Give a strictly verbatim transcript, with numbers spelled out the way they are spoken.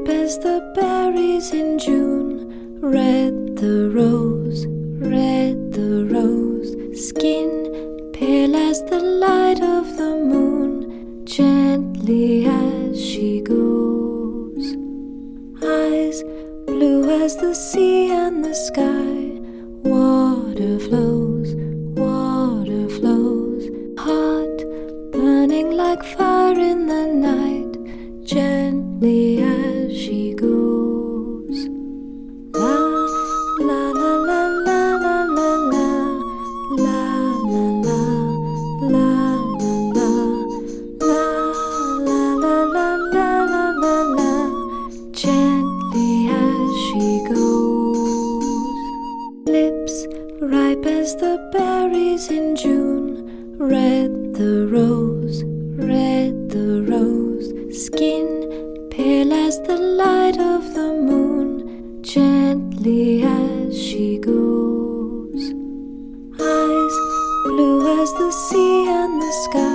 ripe as the berries in June. Red the rose, red the rose, skin pale as the light of the moon, gently as she goes. Eyes blue as the sea and the sky, water flows, water flows. Heart burning like fire in the night, gently as she goes. La la la la la la la la la la la la la la la la la la la, gently as she goes. Lips ripe as the berries in June. Red the rose, red the rose, skin pale as the light of the moon, gently as she goes. Eyes blue as the sea and the sky,